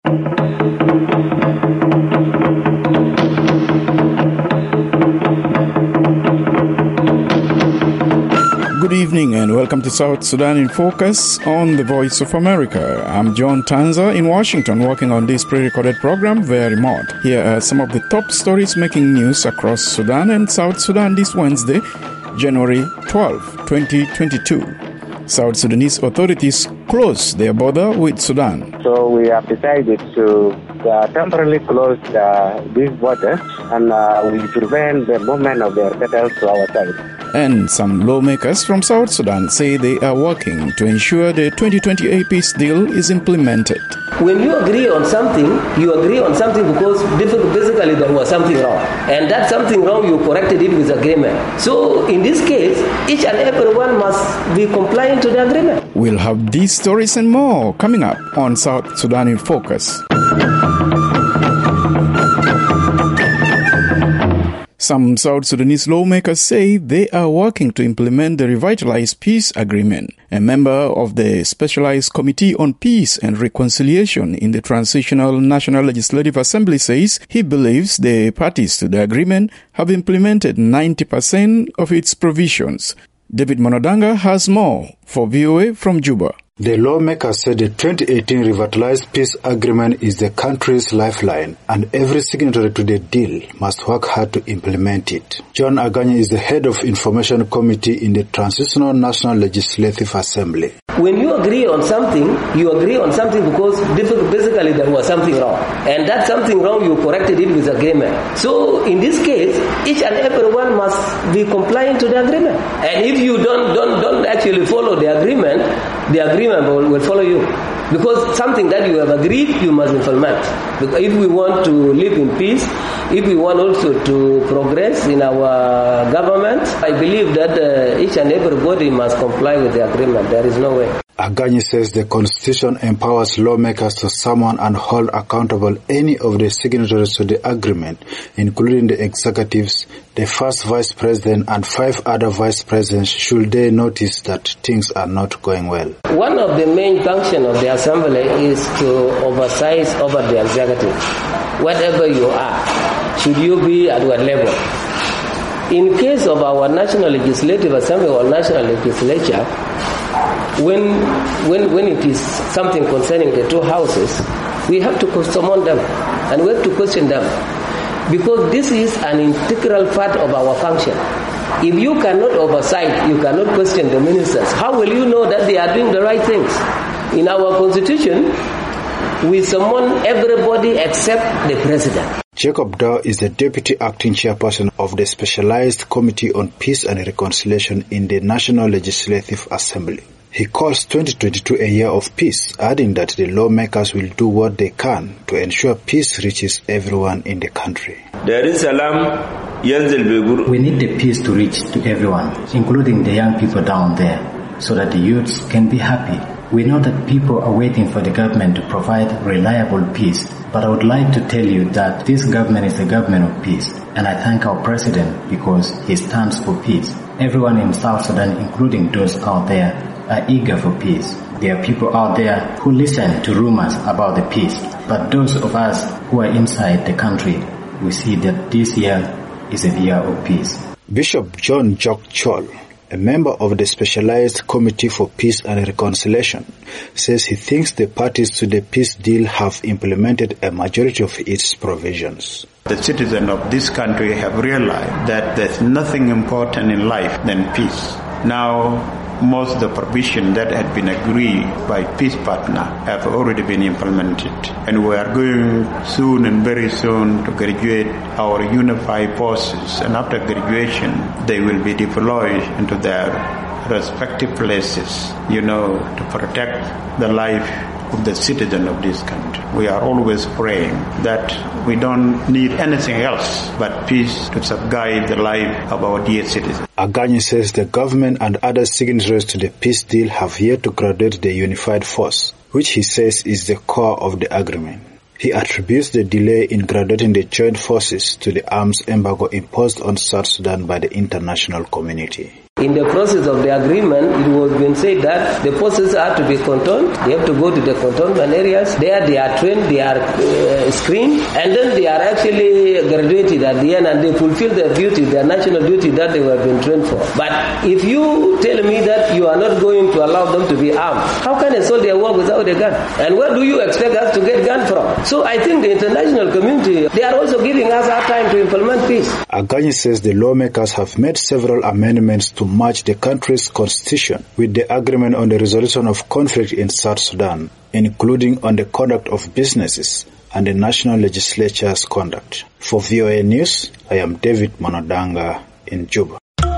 Good evening and welcome to South Sudan in Focus on the Voice of America. I'm John Tanza in Washington, working on this pre-recorded program via remote. Here are some of the top stories making news across Sudan and South Sudan this Wednesday, January 12, 2022. South Sudanese authorities close their border with Sudan. So we have decided to temporarily close these borders and we prevent the movement of their cattle to our side. And some lawmakers from South Sudan say they are working to ensure the 2028 peace deal is implemented. When you agree on something because basically there was something wrong. And that something wrong, you corrected it with agreement. So in this case, each and everyone must be compliant to the agreement. We'll have these stories and more coming up on South Sudan in Focus. Some South Sudanese lawmakers say they are working to implement the revitalized peace agreement. A member of the Specialized Committee on Peace and Reconciliation in the Transitional National Legislative Assembly says he believes the parties to the agreement have implemented 90% of its provisions. David Monodanga has more for VOA from Juba. The lawmakers said the 2018 revitalized peace agreement is the country's lifeline, and every signatory to the deal must work hard to implement it. John Aganya is the head of Information Committee in the Transitional National Legislative Assembly. When you agree on something because basically there was something wrong. And that something wrong, you corrected it with agreement. So in this case, each and everyone must be compliant to the agreement. And if you don't actually follow the agreement will follow you. Because something that you have agreed, you must implement. Because if we want to live in peace, if we want also to progress in our government, I believe that each and everybody must comply with the agreement. There is no way. Aganyi says the Constitution empowers lawmakers to summon and hold accountable any of the signatories to the agreement, including the executives, the first vice president, and 5 other vice presidents should they notice that things are not going well. One of the main functions of the Assembly is to oversize over the executive. Whatever you are, should you be at what level? In case of our National Legislative Assembly or National Legislature, when it is something concerning the two houses, we have to summon them and we have to question them because this is an integral part of our function. If you cannot oversight, you cannot question the ministers, how will you know that they are doing the right things? In our constitution, we summon everybody except the president. Jacob Dow is the Deputy Acting Chairperson of the Specialized Committee on Peace and Reconciliation in the National Legislative Assembly. He calls 2022 a year of peace, adding that the lawmakers will do what they can to ensure peace reaches everyone in the country. We need the peace to reach to everyone, including the young people down there, so that the youths can be happy. We know that people are waiting for the government to provide reliable peace, but I would like to tell you that this government is a government of peace, and I thank our president because he stands for peace. Everyone in South Sudan, including those out there, are eager for peace. There are people out there who listen to rumors about the peace, but those of us who are inside the country, we see that this year is a year of peace. Bishop John Jock Chol, a member of the Specialized Committee for Peace and Reconciliation, says he thinks the parties to the peace deal have implemented a majority of its provisions. The citizens of this country have realized that there's nothing important in life than peace. Now, most of the provisions that had been agreed by peace partners have already been implemented. And we are going soon and very soon to graduate our unified forces. And after graduation, they will be deployed into their respective places, to protect the life of the citizen of this country. We are always praying that we don't need anything else but peace to safeguard the life of our dear citizens. Aganyi says the government and other signatories to the peace deal have yet to graduate the unified force, which he says is the core of the agreement. He attributes the delay in graduating the joint forces to the arms embargo imposed on South Sudan by the international community. In the process of the agreement, it was been said that the posts are to be cantoned. They have to go to the cantonment areas. There they are trained, they are screened, and then they are actually graduated at the end, and they fulfill their duty, their national duty that they were being trained for. But if you tell me that you are not going to allow them to be armed, how can a soldier work without a gun? And where do you expect us to get gun from? So I think the international community, they are also giving us our time to implement peace. Aganyi says the lawmakers have made several amendments to match the country's constitution with the agreement on the resolution of conflict in South Sudan, including on the conduct of businesses and the national legislature's conduct. For VOA News, I am David Monodanga in Juba.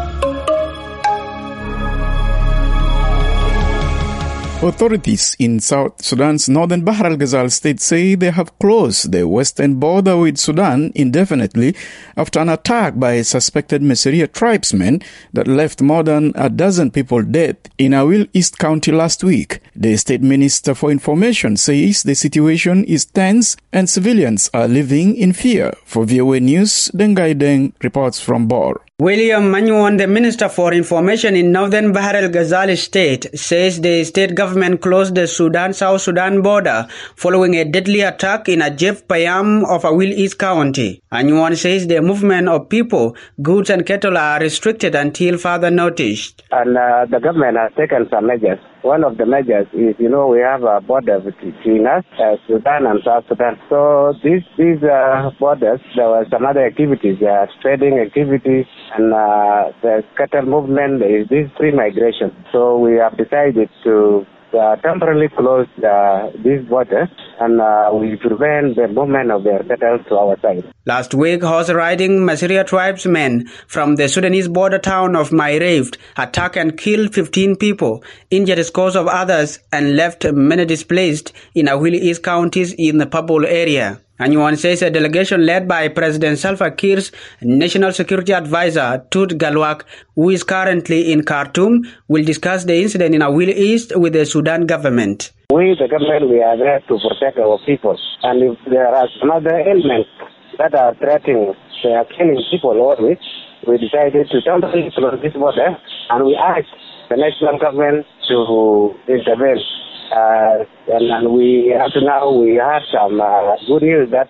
Authorities in South Sudan's northern Bahr al-Ghazal state say they have closed the western border with Sudan indefinitely after an attack by suspected Maseria tribesmen that left more than a dozen people dead in Awil East County last week. The state minister for information says the situation is tense and civilians are living in fear. For VOA News, Dengai Deng reports from Bor. William Manyuan, the Minister for Information in Northern Bahr al-Ghazal state, says the state government closed the Sudan-South Sudan border following a deadly attack in Ajef Payam of Awil East County. Manyuan says the movement of people, goods and cattle are restricted until further notice. And the government has taken some measures. One of the measures is, we have a border between us, Sudan and South Sudan. So these borders, there were some other activities, trading activities, and the cattle movement, is this free migration. So we have decided to temporarily close these borders and we prevent the movement of their cattle to our side. Last week, horse-riding Maseria tribesmen from the Sudanese border town of Maireft attacked and killed 15 people, injured scores of others, and left many displaced in Awil East counties in the Pabul area. Anyuan says a delegation led by President Salva Kiir's National Security Advisor, Tut Galwak, who is currently in Khartoum, will discuss the incident in Awil East with the Sudan government. We, the government, we are there to protect our people. And if there are some other elements that are threatening, they are killing people always, we decided to temporarily close this border, and we asked the national government to intervene. And we up to now we had some good news that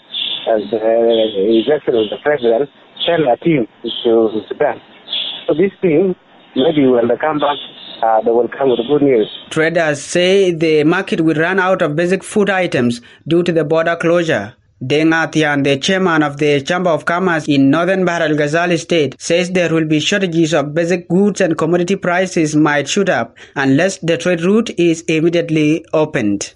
His Excellency the President sent a team to Sudan. So this team, maybe when they come back, they will come with good news. Traders say the market will run out of basic food items due to the border closure. Deng Atian, the chairman of the Chamber of Commerce in Northern Bahr al-Ghazal state, says there will be shortages of basic goods and commodity prices might shoot up unless the trade route is immediately opened.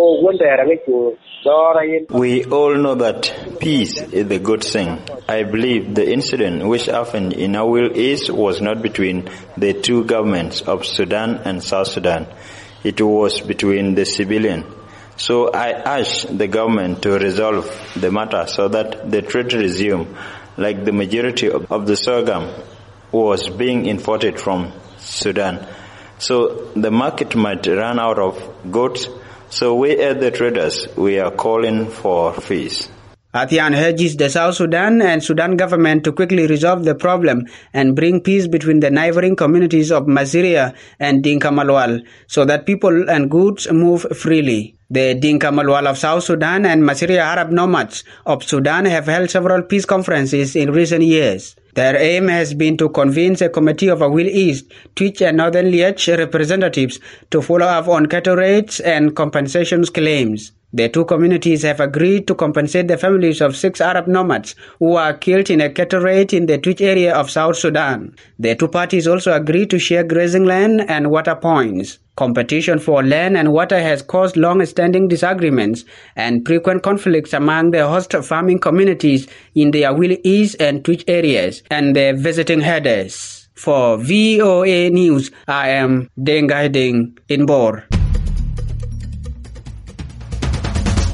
We all know that peace is the good thing. I believe the incident which happened in Awil East was not between the two governments of Sudan and South Sudan. It was between the civilian. So I urge the government to resolve the matter so that the trade resume, like the majority of the sorghum was being imported from Sudan. So the market might run out of goods. So we as the traders, we are calling for peace. Atian urges the South Sudan and Sudan government to quickly resolve the problem and bring peace between the neighboring communities of Maseria and Dinka Malwal so that people and goods move freely. The Dinka Malwal of South Sudan and Maseria Arab nomads of Sudan have held several peace conferences in recent years. Their aim has been to convince a committee of Awil East, Twitch and Northern Liech representatives to follow up on cattle rates and compensations claims. The two communities have agreed to compensate the families of 6 Arab nomads who were killed in a cattle raid in the Twitch area of South Sudan. The two parties also agreed to share grazing land and water points. Competition for land and water has caused long-standing disagreements and frequent conflicts among the host farming communities in the Awil East and Twitch areas and their visiting herders. For VOA News, I am Dengai Deng in Bor.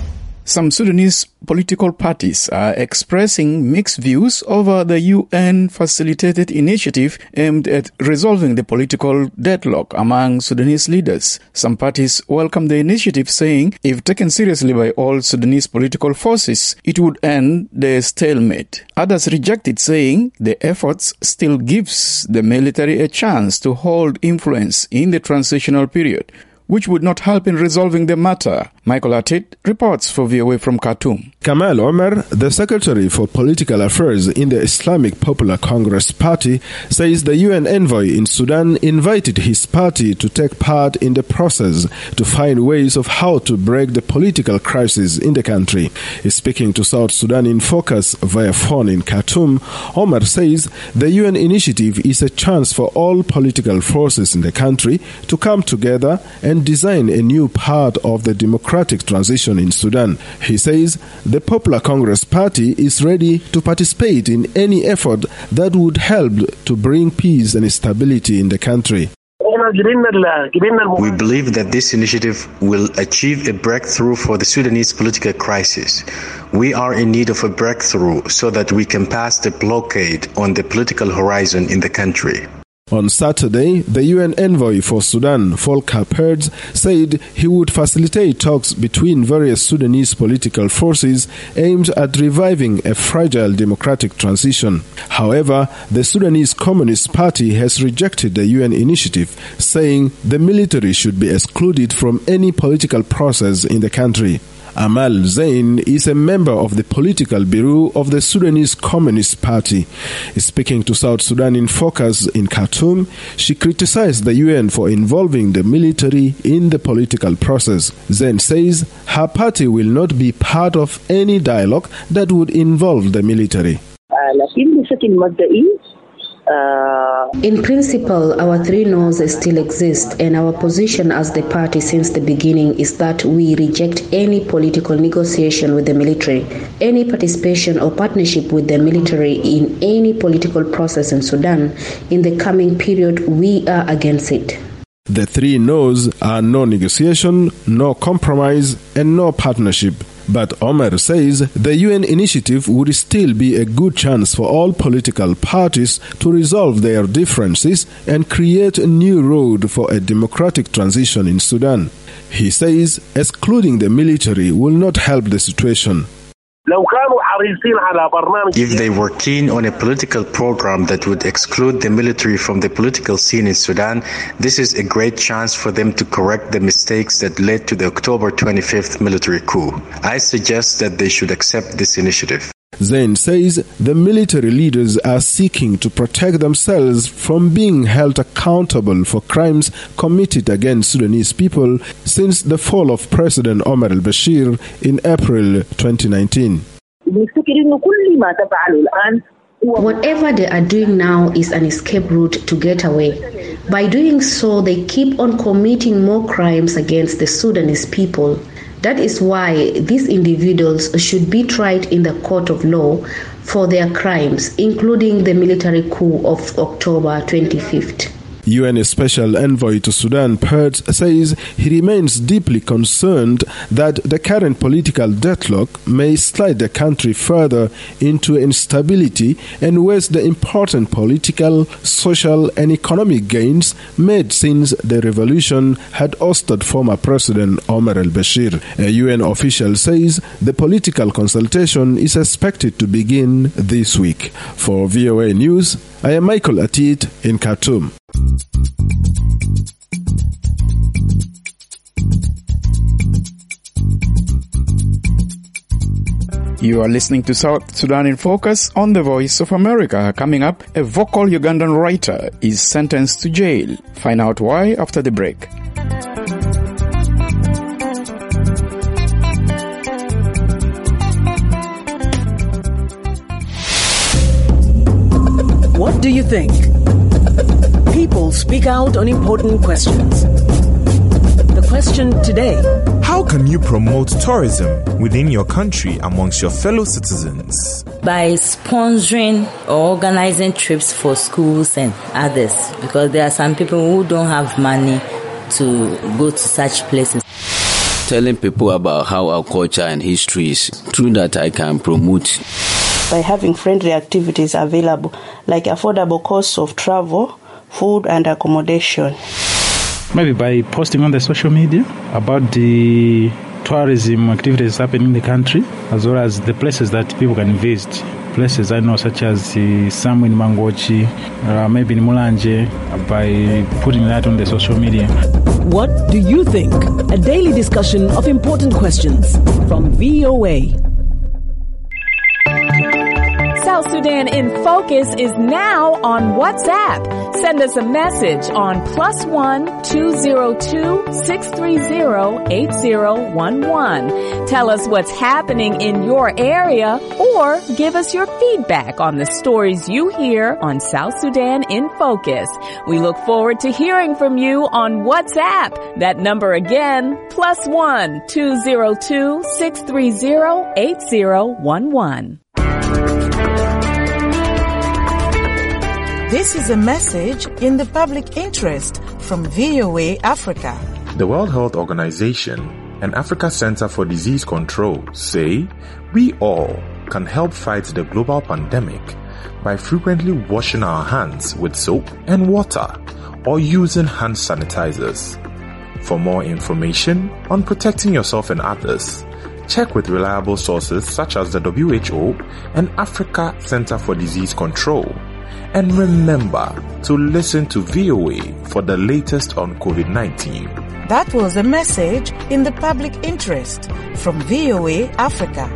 Some Sudanese political parties are expressing mixed views over the UN-facilitated initiative aimed at resolving the political deadlock among Sudanese leaders. Some parties welcome the initiative, saying if taken seriously by all Sudanese political forces, it would end the stalemate. Others reject it, saying the efforts still gives the military a chance to hold influence in the transitional period, which would not help in resolving the matter. Michael Atit reports for VOA from Khartoum. Kamal Omar, the Secretary for Political Affairs in the Islamic Popular Congress Party, says the UN envoy in Sudan invited his party to take part in the process to find ways of how to break the political crisis in the country. Speaking to South Sudan in Focus via phone in Khartoum, Omar says the UN initiative is a chance for all political forces in the country to come together and design a new part of the democratic transition in Sudan. He says the Popular Congress Party is ready to participate in any effort that would help to bring peace and stability in the country. We believe that this initiative will achieve a breakthrough for the Sudanese political crisis. We are in need of a breakthrough so that we can pass the blockade on the political horizon in the country. On Saturday, the UN envoy for Sudan, Volker Perthes, said he would facilitate talks between various Sudanese political forces aimed at reviving a fragile democratic transition. However, the Sudanese Communist Party has rejected the UN initiative, saying the military should be excluded from any political process in the country. Amal Zain is a member of the political bureau of the Sudanese Communist Party. Speaking to South Sudan in Focus in Khartoum, she criticized the UN for involving the military in the political process. Zain says her party will not be part of any dialogue that would involve the military. In principle, our three no's still exist, and our position as the party since the beginning is that we reject any political negotiation with the military. Any participation or partnership with the military in any political process in Sudan in the coming period, we are against it. The three no's are no negotiation, no compromise, and no partnership. But Omar says the UN initiative would still be a good chance for all political parties to resolve their differences and create a new road for a democratic transition in Sudan. He says excluding the military will not help the situation. If they were keen on a political program that would exclude the military from the political scene in Sudan, this is a great chance for them to correct the mistakes that led to the October 25th military coup. I suggest that they should accept this initiative. Zain says the military leaders are seeking to protect themselves from being held accountable for crimes committed against Sudanese people since the fall of President Omar al-Bashir in April 2019. Whatever they are doing now is an escape route to get away. By doing so, they keep on committing more crimes against the Sudanese people. That is why these individuals should be tried in the court of law for their crimes, including the military coup of October 25th. UN Special Envoy to Sudan, Perthes, says he remains deeply concerned that the current political deadlock may slide the country further into instability and waste the important political, social and economic gains made since the revolution had ousted former President Omar al-Bashir. A UN official says the political consultation is expected to begin this week. For VOA News, I am Michael Atit in Khartoum. You are listening to South Sudan in Focus on the Voice of America. Coming up, a vocal Ugandan writer is sentenced to jail. Find out why after the break. What do you think? People speak out on important questions. The question today: how can you promote tourism within your country amongst your fellow citizens? By sponsoring or organizing trips for schools and others, because there are some people who don't have money to go to such places. telling people about how our culture and history is. Through that, I can promote. By having friendly activities available, like affordable costs of travel, food and accommodation. Maybe by posting on the social media about the tourism activities happening in the country, as well as the places that people can visit. Places I know, such as Samu in Mangochi, maybe in Mulanje, by putting that on the social media. What do you think? A daily discussion of important questions from VOA. South Sudan in Focus is now on WhatsApp. Send us a message on +1 202 630 8011. Tell us what's happening in your area or give us your feedback on the stories you hear on South Sudan in Focus. We look forward to hearing from you on WhatsApp. That number again, +1 202 630 8011. This is a message in the public interest from VOA Africa. The World Health Organization and Africa Center for Disease Control say we all can help fight the global pandemic by frequently washing our hands with soap and water or using hand sanitizers. For more information on protecting yourself and others, check with reliable sources such as the WHO and Africa Center for Disease Control. And remember to listen to VOA for the latest on COVID-19. That was a message in the public interest from VOA Africa.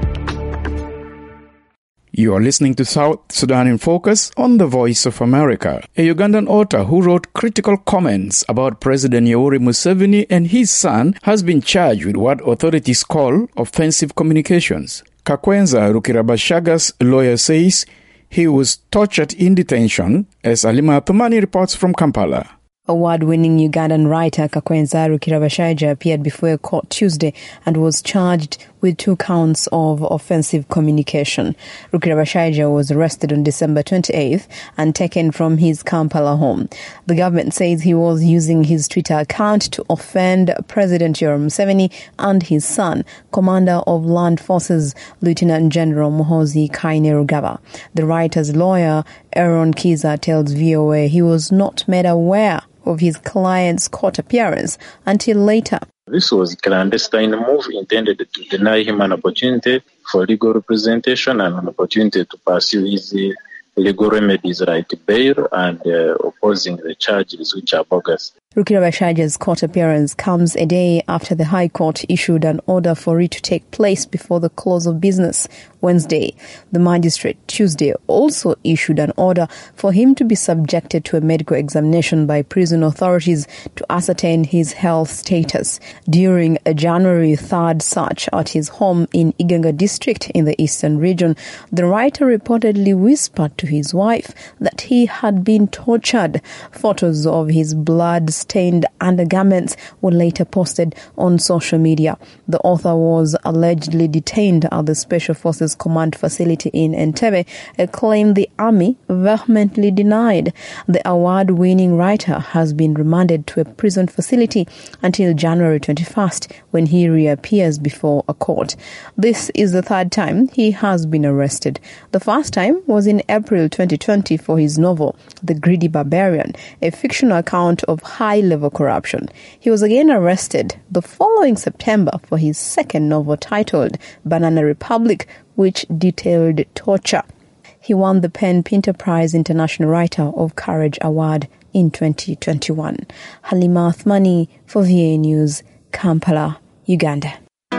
You are listening to South Sudan in Focus on the Voice of America. A Ugandan author who wrote critical comments about President Yoweri Museveni and his son has been charged with what authorities call offensive communications. Kakwenza Rukirabashaga's lawyer says he was tortured in detention, as Alima Athumani reports from Kampala. Award-winning Ugandan writer Kakwenza Rukirabashaija appeared before a court Tuesday and was charged with 2 counts of offensive communication. Rukirabashaija was arrested on December 28th and taken from his Kampala home. The government says he was using his Twitter account to offend President Yoweri Museveni and his son, Commander of Land Forces Lieutenant General Muhoozi Kainerugaba. The writer's lawyer, Aaron Kiza, tells VOA he was not made aware of his client's court appearance until later. This was a clandestine move intended to deny him an opportunity for legal representation and an opportunity to pursue his legal remedies like bail and opposing the charges which are bogus. Rukirabashaija's court appearance comes a day after the High Court issued an order for it to take place before the close of business Wednesday. The magistrate Tuesday also issued an order for him to be subjected to a medical examination by prison authorities to ascertain his health status. During a January 3rd search at his home in Iganga district in the eastern region, the writer reportedly whispered to his wife that he had been tortured. Photos of his blood-stained undergarments were later posted on social media. The author was allegedly detained at the Special Forces Command facility in Entebbe, a claim the army vehemently denied. The award-winning writer has been remanded to a prison facility until January 21st, when he reappears before a court. This is the 3rd time he has been arrested. The first time was in April 2020 for his novel, The Greedy Barbarian, a fictional account of high-level corruption. He was again arrested the following September for his second novel titled Banana Republic, which detailed torture. He won the PEN Pinter Prize International Writer of Courage Award in 2021. Halima Athmani for VOA News, Kampala, Uganda.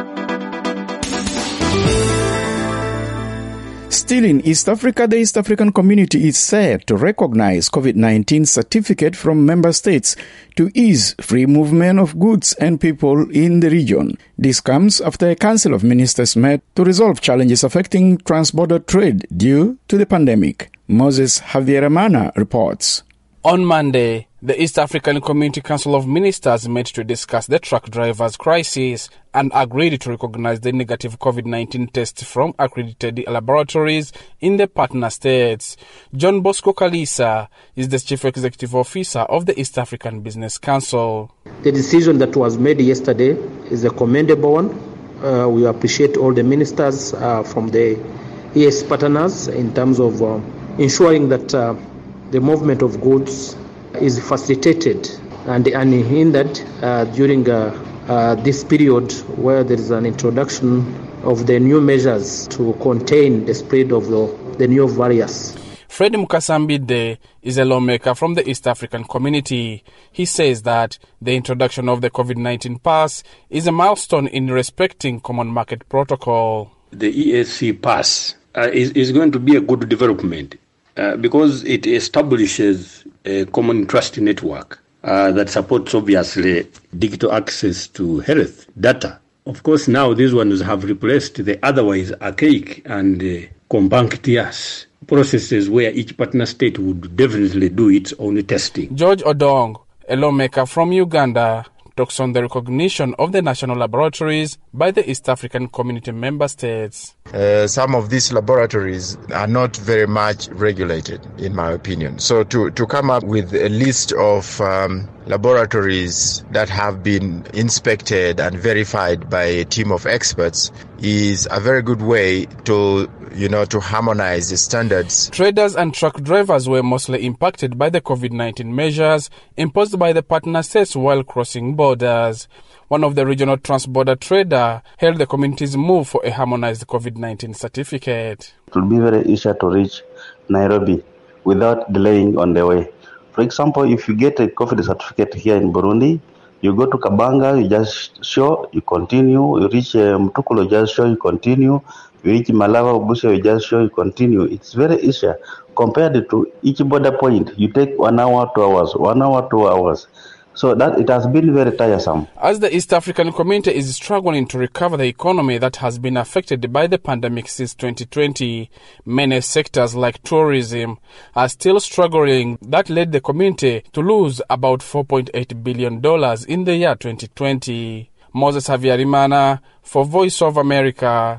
Still in East Africa, the East African Community is set to recognize COVID-19 certificate from member states to ease free movement of goods and people in the region. This comes after a Council of Ministers met to resolve challenges affecting trans-border trade due to the pandemic. Moses Javieramana reports. On Monday, the East African Community Council of Ministers met to discuss the truck drivers' crisis and agreed to recognize the negative COVID-19 tests from accredited laboratories in the partner states. John Bosco Kalisa is the Chief Executive Officer of the East African Business Council. The decision that was made yesterday is a commendable one. We appreciate all the ministers from the ES partners in terms of ensuring that the movement of goods is facilitated and unhindered during this period where there is an introduction of the new measures to contain the spread of the new virus. Fred Mukasambide is a lawmaker from the East African community. He says that the introduction of the COVID-19 pass is a milestone in respecting common market protocol. The EAC pass is going to be a good development because it establishes a common trust network that supports, obviously, digital access to health data. Of course, now these ones have replaced the otherwise archaic and compunctious processes where each partner state would definitely do its own testing. George Odong, a lawmaker from Uganda, talks on the recognition of the national laboratories by the East African Community member states. Some of these laboratories are not very much regulated, in my opinion. So to come up with a list of laboratories that have been inspected and verified by a team of experts is a very good way to harmonize the standards. Traders and truck drivers were mostly impacted by the COVID-19 measures imposed by the partner states while crossing borders. One of the regional trans-border trader hailed the community's move for a harmonized COVID-19 certificate. It will be very easy to reach Nairobi without delaying on the way. For example, if you get a COVID certificate here in Burundi, you go to Kabanga, you just show, you continue. You reach Mutukulo, just show, you continue. You reach Malava, Busia, you just show, you continue. It's very easy. Compared to each border point, you take 1 hour, 2 hours, 1 hour, 2 hours. So that it has been very tiresome. As the East African community is struggling to recover the economy that has been affected by the pandemic since 2020, many sectors like tourism are still struggling. That led the community to lose about $4.8 billion in the year 2020. Moses Havyarimana for Voice of America.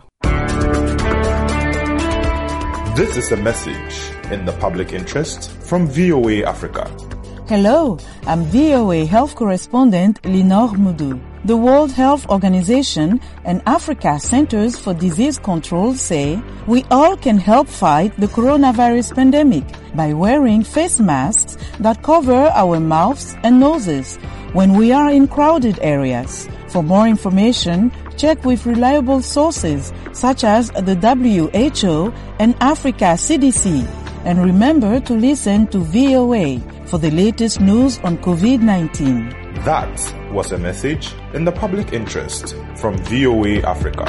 This is a message in the public interest from VOA Africa. Hello, I'm VOA Health Correspondent Linor Mudu. The World Health Organization and Africa Centers for Disease Control say we all can help fight the coronavirus pandemic by wearing face masks that cover our mouths and noses when we are in crowded areas. For more information, check with reliable sources such as the WHO and Africa CDC. And remember to listen to VOA for the latest news on COVID-19. That was a message in the public interest from VOA Africa.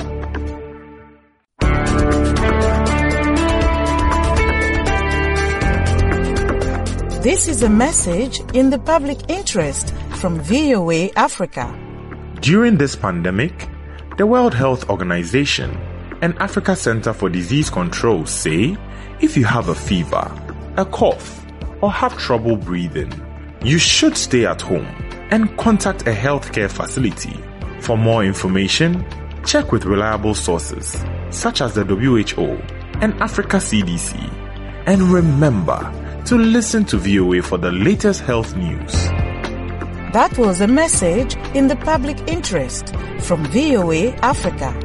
This is a message in the public interest from VOA Africa. During this pandemic, the World Health Organization and Africa Center for Disease Control say if you have a fever, a cough, or have trouble breathing, you should stay at home and contact a healthcare facility. For more information, check with reliable sources such as the WHO and Africa CDC. And remember to listen to VOA for the latest health news. That was a message in the public interest from VOA Africa.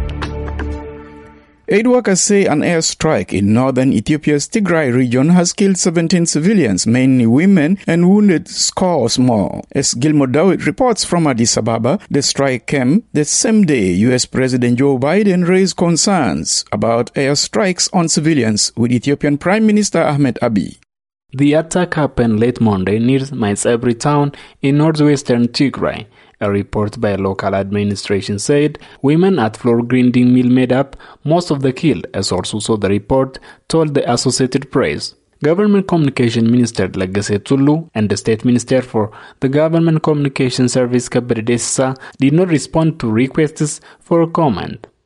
Aid workers say an airstrike in northern Ethiopia's Tigray region has killed 17 civilians, mainly women, and wounded scores more. As Gilmore Dawit reports from Addis Ababa, the strike came the same day U.S. President Joe Biden raised concerns about airstrikes on civilians with Ethiopian Prime Minister Ahmed Abiy. The attack happened late Monday near Maizebri town in northwestern Tigray. A report by a local administration said women at floor grinding mill made up most of the kill, a source who saw the report told the Associated Press. Government Communication Minister Lagase Tulu and the State Minister for the Government Communication Service Kabere Dessa did not respond to requests for a comment.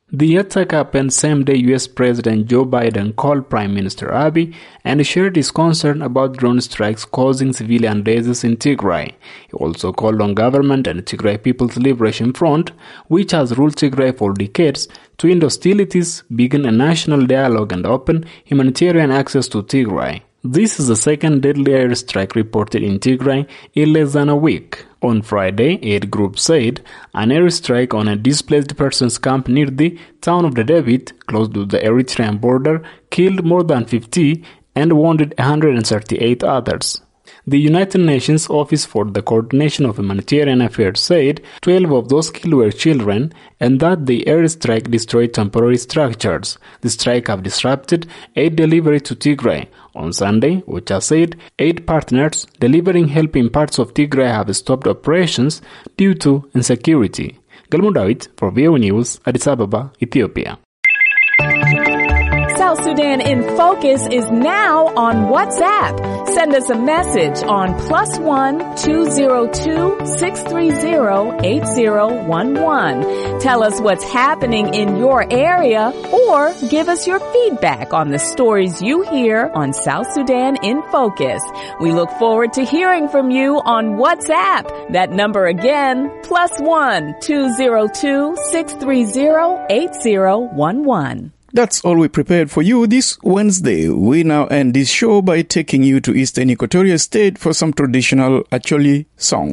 The attack happened same day US President Joe Biden called Prime Minister Abiy and shared his concern about drone strikes causing civilian deaths in Tigray. He also called on government and Tigray People's Liberation Front, which has ruled Tigray for decades, to end hostilities, begin a national dialogue and open humanitarian access to Tigray. This is the second deadly airstrike reported in Tigray in less than a week. On Friday, aid groups said an airstrike on a displaced persons camp near the town of Dedebit, close to the Eritrean border, killed more than 50 and wounded 138 others. The United Nations Office for the Coordination of Humanitarian Affairs said 12 of those killed were children and that the airstrike destroyed temporary structures. The strike have disrupted aid delivery to Tigray. On Sunday, OCHA said 8 partners delivering help in parts of Tigray have stopped operations due to insecurity. Galmo Dawit for VOA News, Addis Ababa, Ethiopia. South Sudan in Focus is now on WhatsApp. Send us a message on +1 202 630 8011. Tell us what's happening in your area or give us your feedback on the stories you hear on South Sudan in Focus. We look forward to hearing from you on WhatsApp. That number again, +1 202 630 8011. That's all we prepared for you this Wednesday. We now end this show by taking you to Eastern Equatoria State for some traditional Acholi song.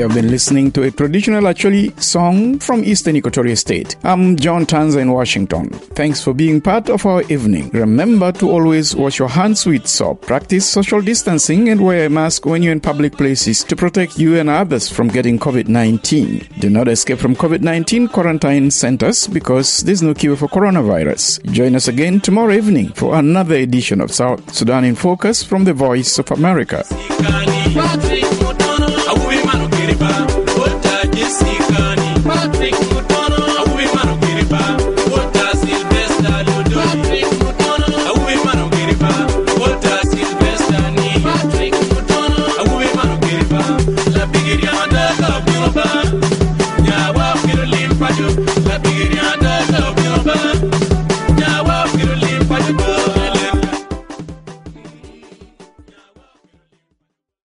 have been listening to a traditional Acholi song from Eastern Equatoria State. I'm John Tanza in Washington. Thanks for being part of our evening. Remember to always wash your hands with soap, practice social distancing, and wear a mask when you're in public places to protect you and others from getting COVID-19. Do not escape from COVID-19 quarantine centers because there's no cure for coronavirus. Join us again tomorrow evening for another edition of South Sudan in Focus from the Voice of America.